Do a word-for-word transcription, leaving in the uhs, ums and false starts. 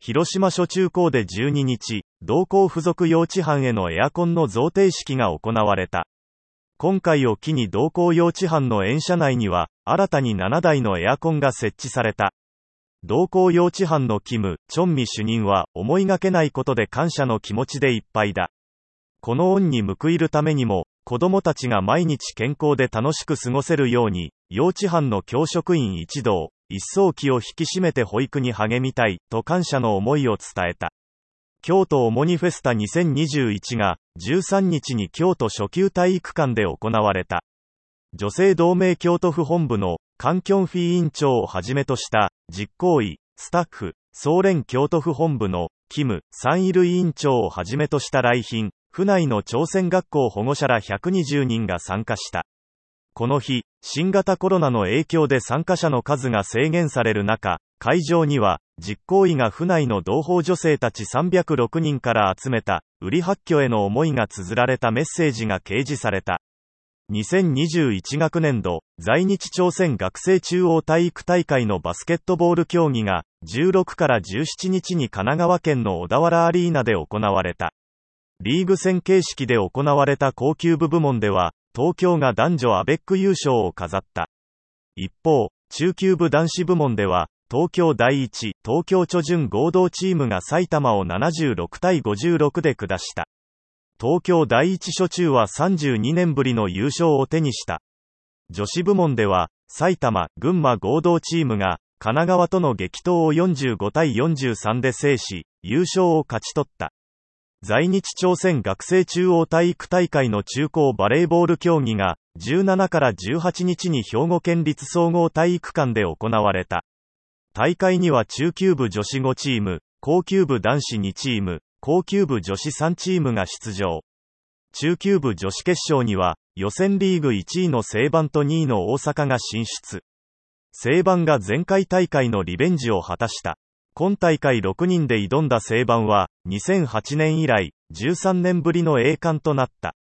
広島初中高でじゅうににち、同校附属幼稚班へのエアコンの贈呈式が行われた。今回を機に同校幼稚班の園舎内には、新たにななだいのエアコンが設置された。同校幼稚班のキム・チョンミ主任は、思いがけないことで感謝の気持ちでいっぱいだ。この恩に報いるためにも、子どもたちが毎日健康で楽しく過ごせるように、幼稚班の教職員一同、一層気を引き締めて保育に励みたい、と感謝の思いを伝えた。京都オモニフェスタにせんにじゅういちが、じゅうさんにちに京都初級体育館で行われた。女性同盟京都府本部の、カンキョンフィ委員長をはじめとした、実行委、スタッフ、総連京都府本部の、キム・サンイル委員長をはじめとした来賓、府内の朝鮮学校保護者らひゃくにじゅうにんが参加した。この日、新型コロナの影響で参加者の数が制限される中、会場には、実行委が府内の同胞女性たちさんびゃくろくにんから集めた、ウリハッキョへの思いが綴られたメッセージが掲示された。にせんにじゅういち学年度、在日朝鮮学生中央体育大会のバスケットボール競技が、じゅうろくからじゅうしちにちに神奈川県の小田原アリーナで行われた。リーグ戦形式で行われた高級部部門では、東京が男女アベック優勝を飾った。一方、中級部男子部門では、東京第一、東京チョジュン合同チームが埼玉をななじゅうろくたいごじゅうろくで下した。東京第一初中はさんじゅうにねんぶりの優勝を手にした。女子部門では、埼玉、群馬合同チームが、神奈川との激闘をよんじゅうごたいよんじゅうさんで制し、優勝を勝ち取った。在日朝鮮学生中央体育大会の中高バレーボール競技が、じゅうしちからじゅうはちにちに兵庫県立総合体育館で行われた。大会には中級部女子ごチーム、高級部男子にチーム、高級部女子さんチームが出場。中級部女子決勝には、予選リーグいちいの西板とにいの大阪が進出。西板が前回大会のリベンジを果たした。今大会ろくにんで挑んだ西板は、にせんはちねん以来、じゅうさんねんぶりの栄冠となった。